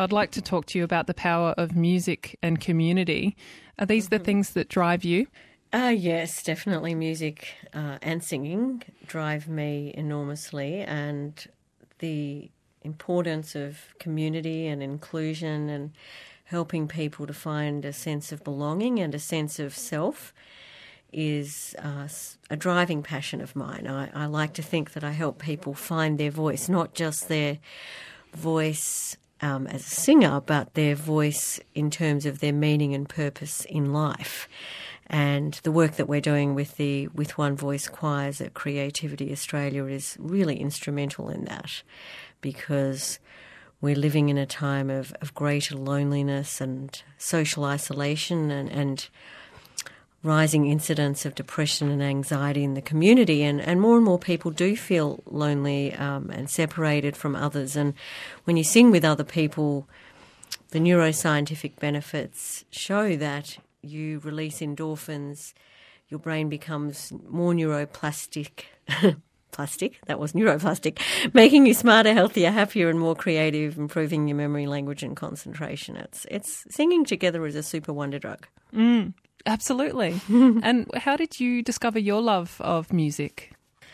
I'd like to talk to you about the power of music and community. Are these the things that drive you? Yes, definitely music and singing drive me enormously, and the importance of community and inclusion and helping people to find a sense of belonging and a sense of self is a driving passion of mine. I like to think that I help people find their voice, not just their voice as a singer, but their voice in terms of their meaning and purpose in life. And the work that we're doing with the With One Voice choirs at Creativity Australia is really instrumental in that, because we're living in a time of greater loneliness and social isolation and rising incidence of depression and anxiety in the community, and more people do feel lonely and separated from others. And when you sing with other people, the neuroscientific benefits show that you release endorphins, your brain becomes more neuroplastic. That was neuroplastic, making you smarter, healthier, happier and more creative, improving your memory, language and concentration. It's singing together is a super wonder drug. Absolutely. And how did you discover your love of music?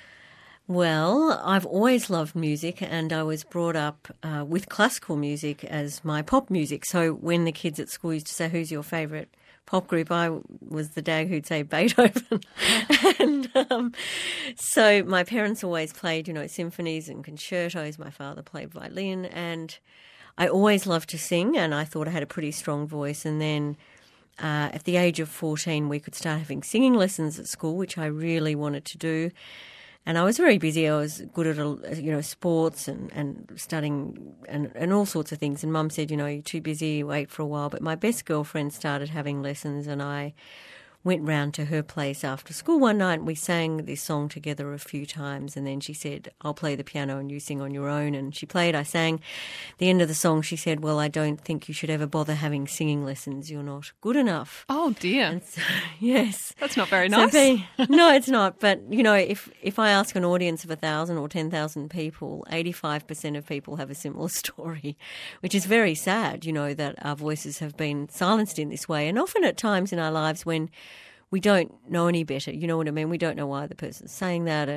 Well, I've always loved music, and I was brought up with classical music as my pop music. So when the kids at school used to say, "Who's your favourite pop group?" I was the dag who'd say Beethoven. And so my parents always played, symphonies and concertos. My father played violin, and I always loved to sing, and I thought I had a pretty strong voice. And then at the age of 14, we could start having singing lessons at school, which I really wanted to do. And I was very busy. I was good at, sports and studying and all sorts of things. And Mum said, you're too busy, wait for a while. But my best girlfriend started having lessons, and I went round to her place after school one night, and we sang this song together a few times. And then she said, "I'll play the piano and you sing on your own." And she played, I sang. The end of the song, she said, "Well, I don't think you should ever bother having singing lessons. You're not good enough." Oh, dear. And so, yes. That's not very nice. No, it's not. But, if I ask an audience of 1,000 or 10,000 people, 85% of people have a similar story, which is very sad, that our voices have been silenced in this way. And often at times in our lives when we don't know any better, you know what I mean? We don't know why the person's saying that.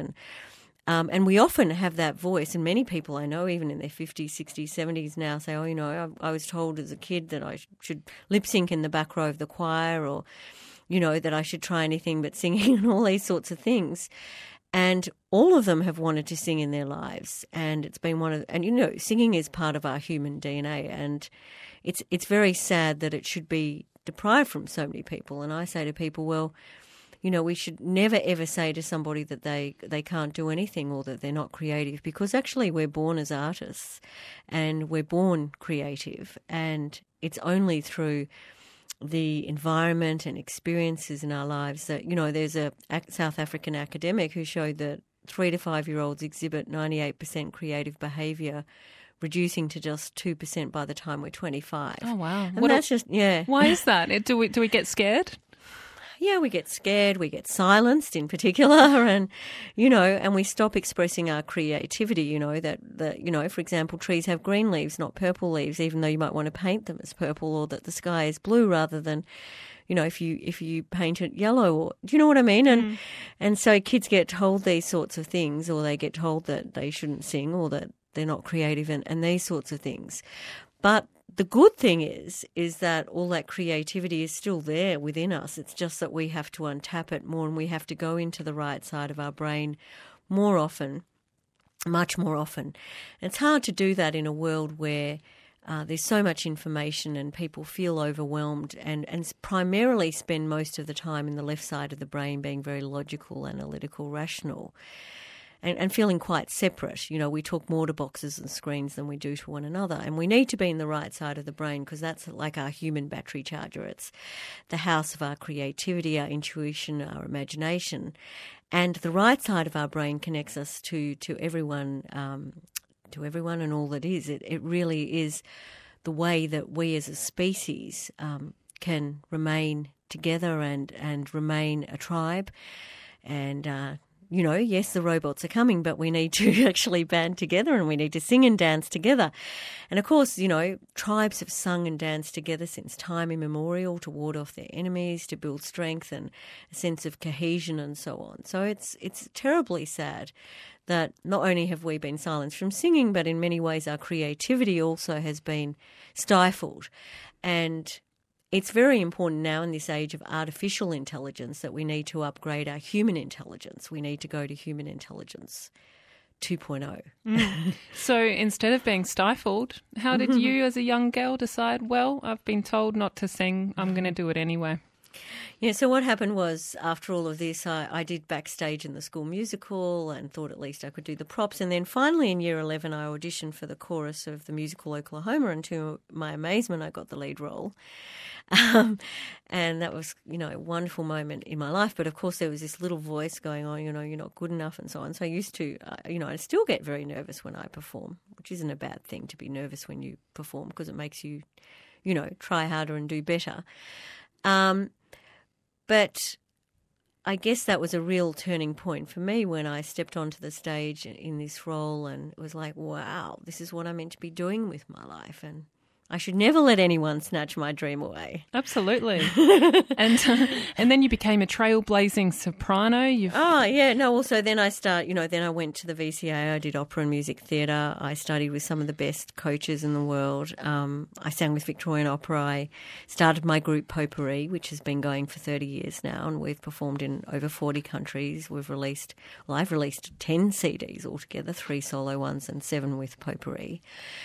And we often have that voice, and many people I know, even in their 50s, 60s, 70s now, say, I was told as a kid that I should lip sync in the back row of the choir, or, that I should try anything but singing and all these sorts of things. And all of them have wanted to sing in their lives. And it's been singing is part of our human DNA. And it's very sad that it should be deprived from so many people. And I say to people, well, we should never ever say to somebody that they can't do anything or that they're not creative, because actually we're born as artists and we're born creative, and it's only through the environment and experiences in our lives that, there's a South African academic who showed that 3 to 5 year olds exhibit 98% creative behaviour, reducing to just 2% by the time we're 25. Oh, wow. And that's just, yeah. Why is that? Do we get scared? Yeah, we get scared, we get silenced in particular, and, and we stop expressing our creativity, that for example, trees have green leaves, not purple leaves, even though you might want to paint them as purple, or that the sky is blue rather than, if you paint it yellow, or do you know what I mean? And so kids get told these sorts of things, or they get told that they shouldn't sing, or that they're not creative and these sorts of things. But the good thing is that all that creativity is still there within us. It's just that we have to untap it more, and we have to go into the right side of our brain more often, much more often. And it's hard to do that in a world where there's so much information and people feel overwhelmed and primarily spend most of the time in the left side of the brain being very logical, analytical, rational. And feeling quite separate. We talk more to boxes and screens than we do to one another. And we need to be in the right side of the brain, because that's like our human battery charger. It's the house of our creativity, our intuition, our imagination. And the right side of our brain connects us to everyone and all that is. It really is the way that we as a species can remain together and remain a tribe, and yes, the robots are coming, but we need to actually band together and we need to sing and dance together. And of course, tribes have sung and danced together since time immemorial to ward off their enemies, to build strength and a sense of cohesion and so on. So it's terribly sad that not only have we been silenced from singing, but in many ways our creativity also has been stifled. And it's very important now in this age of artificial intelligence that we need to upgrade our human intelligence. We need to go to human intelligence 2.0. So instead of being stifled, how did you as a young girl decide, well, I've been told not to sing, I'm going to do it anyway? Yeah, so what happened was after all of this, I did backstage in the school musical and thought at least I could do the props. And then finally in year 11, I auditioned for the chorus of the musical Oklahoma, and to my amazement, I got the lead role. And that was, a wonderful moment in my life. But of course, there was this little voice going on, you're not good enough and so on. So I used to, I still get very nervous when I perform, which isn't a bad thing to be nervous when you perform because it makes you, try harder and do better. But I guess that was a real turning point for me when I stepped onto the stage in this role, and it was like, wow, this is what I'm meant to be doing with my life, and I should never let anyone snatch my dream away. Absolutely. And then you became a trailblazing soprano. So then then I went to the VCA. I did opera and music theatre. I studied with some of the best coaches in the world. I sang with Victorian Opera. I started my group Potpourri, which has been going for 30 years now, and we've performed in over 40 countries. I've released 10 CDs altogether, 3 solo ones and 7 with Potpourri.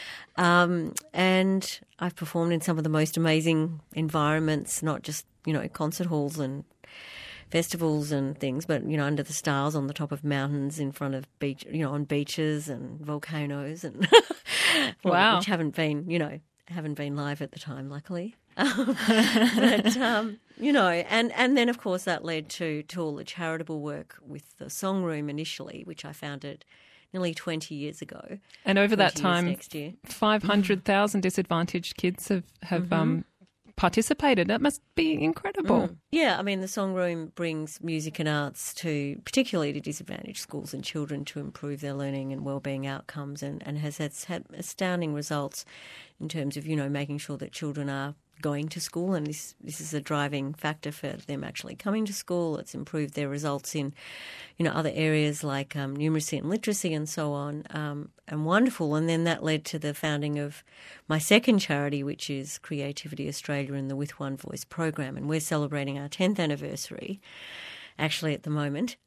And I've performed in some of the most amazing environments, not just, concert halls and festivals and things, but, under the stars, on the top of mountains, in front of on beaches and volcanoes and wow. Which haven't been live at the time, luckily. And then of course that led to all the charitable work with the Song Room initially, which I founded nearly 20 years ago. And over that time, next year. 500,000 disadvantaged kids have participated. That must be incredible. Yeah, the Song Room brings music and arts particularly to disadvantaged schools and children to improve their learning and wellbeing outcomes, and has had astounding results in terms of, making sure that children are going to school, and this is a driving factor for them actually coming to school. It's improved their results in, other areas like numeracy and literacy and so on, and wonderful. And then that led to the founding of my second charity, which is Creativity Australia and the With One Voice program, and we're celebrating our 10th anniversary actually at the moment.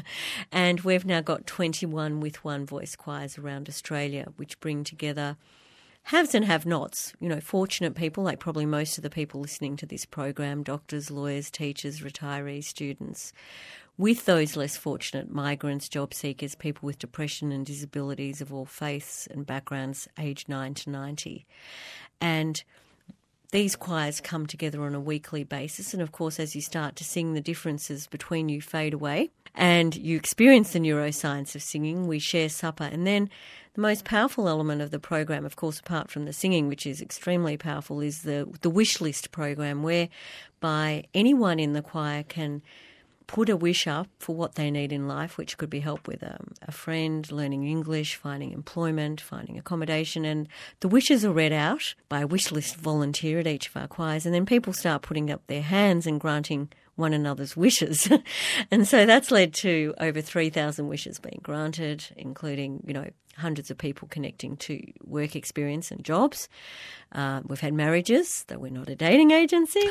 And we've now got 21 With One Voice choirs around Australia, which bring together haves and have-nots, fortunate people, like probably most of the people listening to this program, doctors, lawyers, teachers, retirees, students, with those less fortunate migrants, job seekers, people with depression and disabilities of all faiths and backgrounds, aged 9 to 90. And these choirs come together on a weekly basis, and of course as you start to sing, the differences between you fade away and you experience the neuroscience of singing. We share supper, and then the most powerful element of the program, of course, apart from the singing, which is extremely powerful, is the wish list program, whereby anyone in the choir can put a wish up for what they need in life, which could be help with a friend, learning English, finding employment, finding accommodation. And the wishes are read out by a wish list volunteer at each of our choirs, and then people start putting up their hands and granting one another's wishes. And so that's led to over 3,000 wishes being granted, including, hundreds of people connecting to work experience and jobs. We've had marriages, though we're not a dating agency,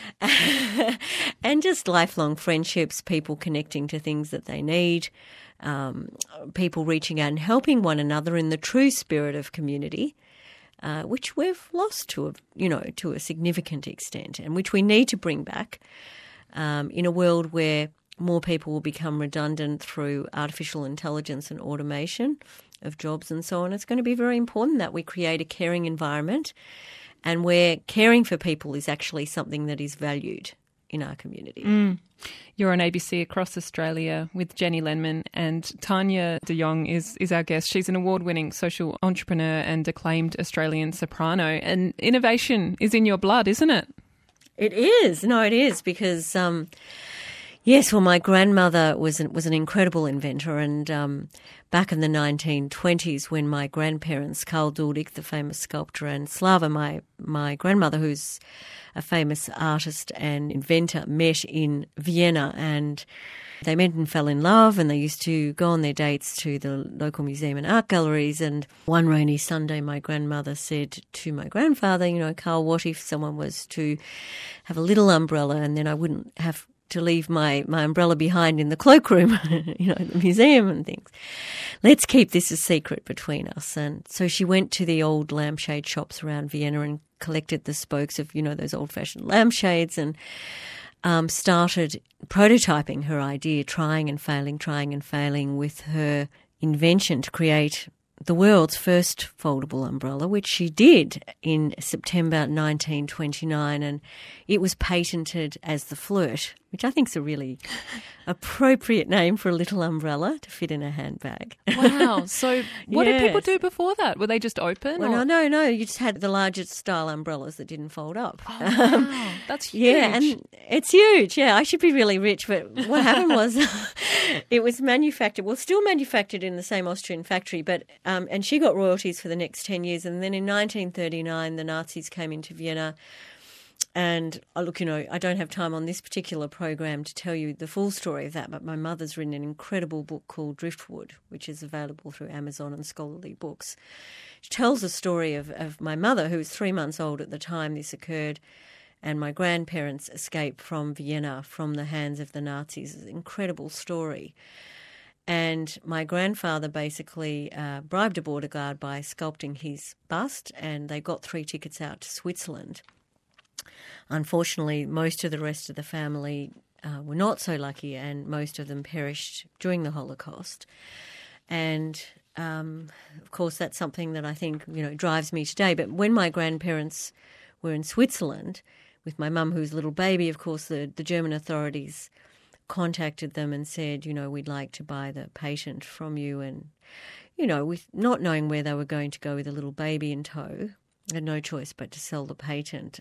and just lifelong friendships, people connecting to things that they need, people reaching out and helping one another in the true spirit of community, which we've lost to a significant extent, and which we need to bring back in a world where more people will become redundant through artificial intelligence and automation of jobs and so on. It's going to be very important that we create a caring environment, and where caring for people is actually something that is valued in our community. You're on ABC Across Australia with Jenny Lenman, and Tanya de Jong is our guest. She's an award-winning social entrepreneur and acclaimed Australian soprano, and innovation is in your blood, isn't it? It is. No, it is, because Yes, well, my grandmother was an incredible inventor, and back in the 1920s when my grandparents, Karl Duldig, the famous sculptor, and Slava, my grandmother, who's a famous artist and inventor, met in Vienna, and they met and fell in love, and they used to go on their dates to the local museum and art galleries. And one rainy Sunday, my grandmother said to my grandfather, you know, Karl, what if someone was to have a little umbrella and then I wouldn't have to leave my umbrella behind in the cloakroom, you know, the museum and things. Let's keep this a secret between us. And so she went to the old lampshade shops around Vienna and collected the spokes of, you know, those old-fashioned lampshades and started prototyping her idea, trying and failing with her invention to create the world's first foldable umbrella, which she did in September 1929, and it was patented as the Flirt, which I think is a really appropriate name for a little umbrella to fit in a handbag. Wow. So what did people do before that? Were they just open? Well, no. You just had the largest style umbrellas that didn't fold up. Oh, wow. That's huge. Yeah, and it's huge. Yeah, I should be really rich, but what happened was it was manufactured, still manufactured in the same Austrian factory, but and she got royalties for the next 10 years. And then in 1939, the Nazis came into Vienna. And look, you know, I don't have time on this particular program to tell you the full story of that, but my mother's written an incredible book called Driftwood, which is available through Amazon and Scholarly Books. She tells the story of my mother, who was 3 months old at the time this occurred, and my grandparents' escape from Vienna from the hands of the Nazis. It's an incredible story. And my grandfather basically bribed a border guard by sculpting his bust, and they got 3 tickets out to Switzerland. Unfortunately, most of the rest of the family were not so lucky, and most of them perished during the Holocaust. And, of course, that's something that I think, you know, drives me today. But when my grandparents were in Switzerland with my mum, who was a little baby, of course, the German authorities contacted them and said, you know, we'd like to buy the patent from you. And, you know, with not knowing where they were going to go with a little baby in tow, had no choice but to sell the patent.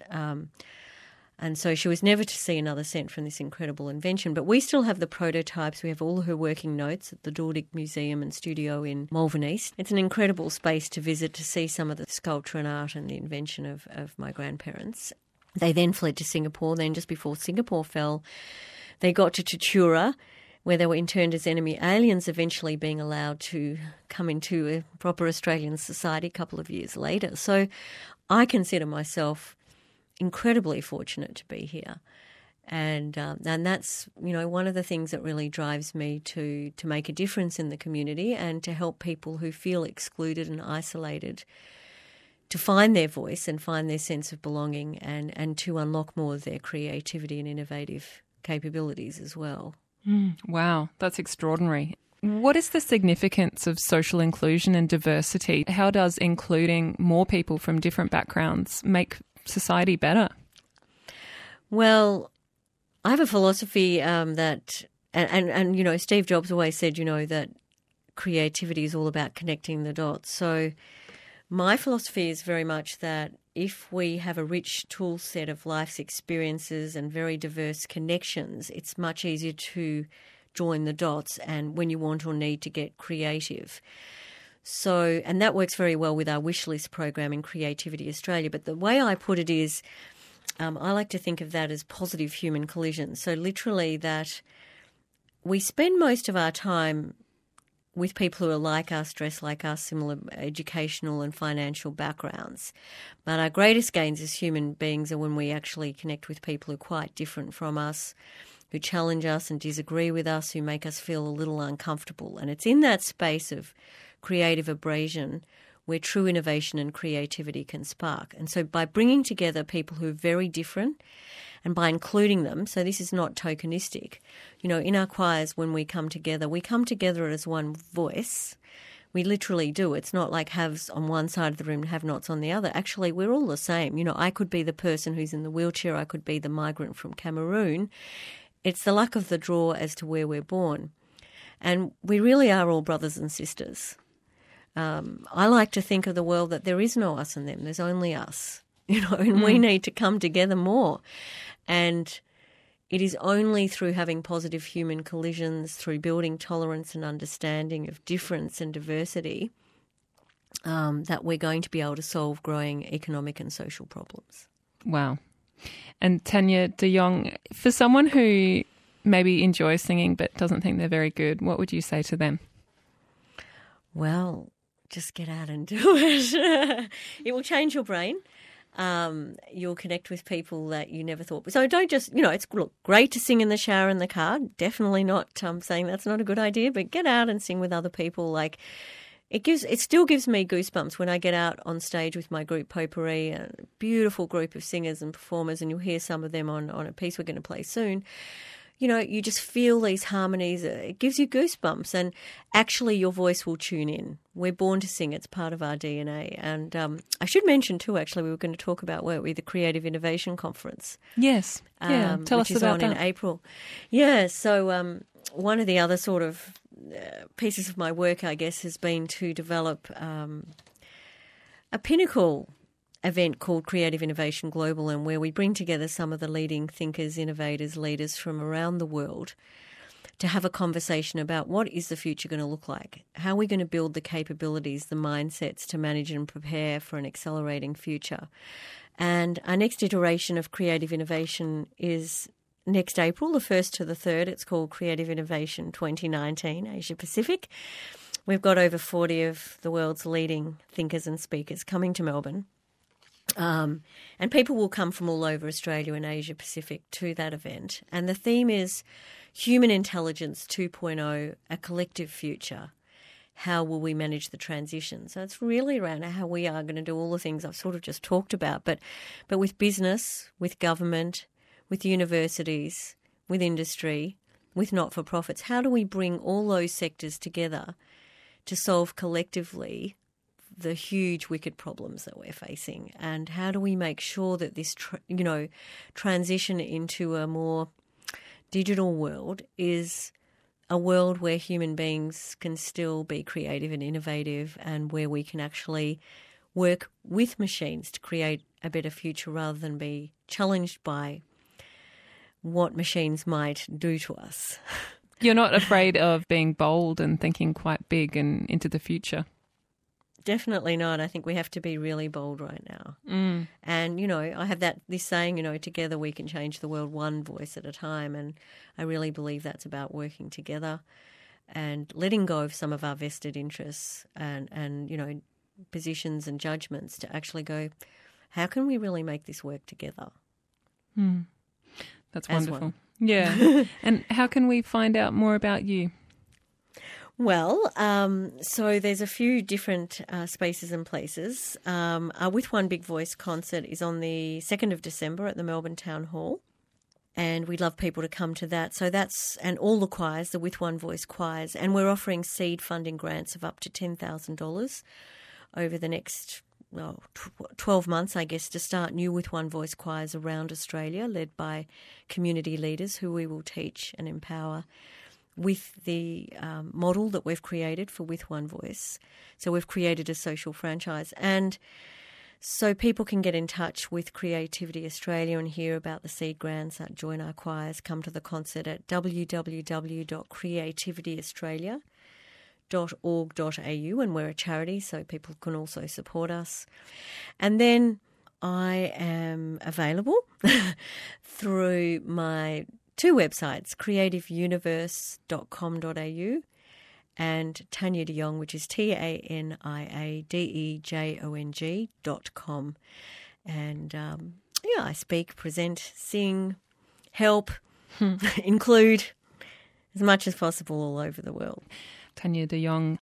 And so she was never to see another cent from this incredible invention. But we still have the prototypes. We have all her working notes at the Duldig Museum and Studio in Malvern East. It's an incredible space to visit to see some of the sculpture and art and the invention of my grandparents. They then fled to Singapore. Then just before Singapore fell, they got to Tatura, where they were interned as enemy aliens, eventually being allowed to come into a proper Australian society a couple of years later. So I consider myself incredibly fortunate to be here. And that's, you know, one of the things that really drives me to make a difference in the community and to help people who feel excluded and isolated to find their voice and find their sense of belonging and to unlock more of their creativity and innovative capabilities as well. Wow, that's extraordinary. What is the significance of social inclusion and diversity? How does including more people from different backgrounds make society better? Well, I have a philosophy that, and you know, Steve Jobs always said, you know, that creativity is all about connecting the dots. So my philosophy is very much that if we have a rich tool set of life's experiences and very diverse connections, it's much easier to join the dots and when you want or need to get creative. So, and that works very well with our wish list program in Creativity Australia. But the way I put it is, I like to think of that as positive human collision. So literally that we spend most of our time with people who are like us, dressed like us, similar educational and financial backgrounds. But our greatest gains as human beings are when we actually connect with people who are quite different from us, who challenge us and disagree with us, who make us feel a little uncomfortable. And it's in that space of creative abrasion where true innovation and creativity can spark. And so by bringing together people who are very different and by including them, so this is not tokenistic, you know, in our choirs when we come together as one voice. We literally do. It's not like haves on one side of the room and have-nots on the other. Actually, we're all the same. You know, I could be the person who's in the wheelchair. I could be the migrant from Cameroon. It's the luck of the draw as to where we're born. And we really are all brothers and sisters. I like to think of the world that there is no us and them. There's only us, you know, and we need to come together more. And it is only through having positive human collisions, through building tolerance and understanding of difference and diversity, that we're going to be able to solve growing economic and social problems. Wow. And Tanya de Jong, for someone who maybe enjoys singing but doesn't think they're very good, what would you say to them? Well, just get out and do it. It will change your brain. You'll connect with people that you never thought. So don't just, it's great to sing in the shower and the car. Definitely not saying that's not a good idea, but get out and sing with other people. Like, it still gives me goosebumps when I get out on stage with my group Potpourri, a beautiful group of singers and performers, and you'll hear some of them on a piece we're going to play soon. You just feel these harmonies. It gives you goosebumps, and actually your voice will tune in. We're born to sing. It's part of our DNA. And I should mention too, actually, we were going to talk about work with the Creative Innovation Conference. Yes. Yeah. Tell us about that. Which is on in April. Yeah. So one of the other sort of pieces of my work, I guess, has been to develop a pinnacle event called Creative Innovation Global, and where we bring together some of the leading thinkers, innovators, leaders from around the world to have a conversation about what is the future going to look like? How are we going to build the capabilities, the mindsets to manage and prepare for an accelerating future? And our next iteration of Creative Innovation is next April, the 1st to the 3rd. It's called Creative Innovation 2019 Asia Pacific. We've got over 40 of the world's leading thinkers and speakers coming to Melbourne. And people will come from all over Australia and Asia Pacific to that event. And the theme is Human Intelligence 2.0, a collective future. How will we manage the transition? So it's really around how we are going to do all the things I've sort of just talked about, but with business, with government, with universities, with industry, with not-for-profits. How do we bring all those sectors together to solve collectively the huge wicked problems that we're facing, and how do we make sure that this transition into a more digital world is a world where human beings can still be creative and innovative, and where we can actually work with machines to create a better future rather than be challenged by what machines might do to us. You're not afraid of being bold and thinking quite big and into the future? Definitely not. I think we have to be really bold right now. Mm. And, I have this saying, together we can change the world one voice at a time. And I really believe that's about working together and letting go of some of our vested interests and positions and judgments to actually go, how can we really make this work together? Mm. That's wonderful. Yeah. And how can we find out more about you? Well, so there's a few different spaces and places. Our With One Big Voice concert is on the 2nd of December at the Melbourne Town Hall, and we'd love people to come to that. So and all the choirs, the With One Voice choirs, and we're offering seed funding grants of up to $10,000 over the next 12 months, I guess, to start new With One Voice choirs around Australia, led by community leaders who we will teach and empower with the model that we've created for With One Voice. So we've created a social franchise. And so people can get in touch with Creativity Australia and hear about the seed grants, join our choirs, come to the concert at www.creativityaustralia.org.au, and we're a charity, so people can also support us. And then I am available through my 2 websites, creativeuniverse.com.au and Tanya de Jong, which is TANIADEJONG.com. And I speak, present, sing, help, include as much as possible all over the world. Tanya de Jong,